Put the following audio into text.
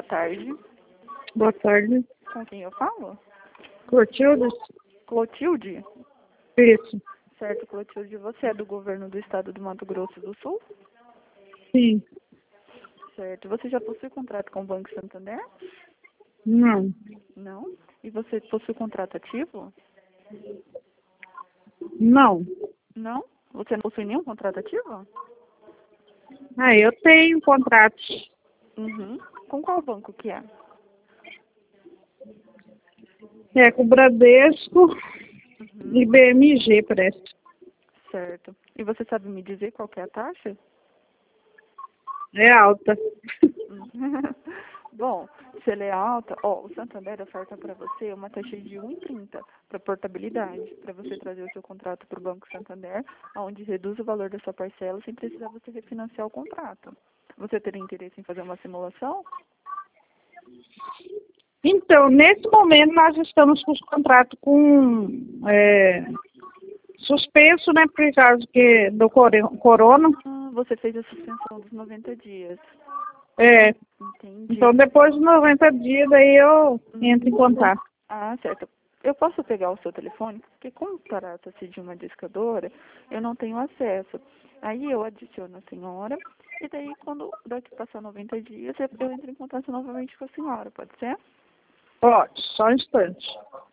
tarde. Boa tarde. Com quem eu falo? Clotilde? Clotilde? Isso. Certo, Clotilde. Você é do governo do estado do Mato Grosso do Sul? Sim. Certo. Você já possui contrato com o Banco Santander? Não. Não? E você possui contrato ativo? Não. Não? Você não possui nenhum contrato ativo? Eu tenho contrato. Uhum. Com qual banco que é? É com o Bradesco Uhum. e BMG, parece. Certo. E você sabe me dizer qual que é a taxa? É alta. Bom, se ela é alta, o Santander oferta para você uma taxa de 1,30 para portabilidade, para você trazer o seu contrato para o Banco Santander, onde reduz o valor da sua parcela sem precisar você refinanciar o contrato. Você teria interesse em fazer uma simulação? Então, nesse momento, nós estamos com os contratos suspenso, né, por causa do corona. Você fez a suspensão dos 90 dias. É. Entendi. Então, depois de 90 dias, daí eu entro em contato. Ah, certo. Eu posso pegar o seu telefone? Porque como trata-se de uma discadora, eu não tenho acesso. Aí eu adiciono a senhora, e daí quando daqui passar 90 dias, eu entro em contato novamente com a senhora, pode ser? Pode, só um instante.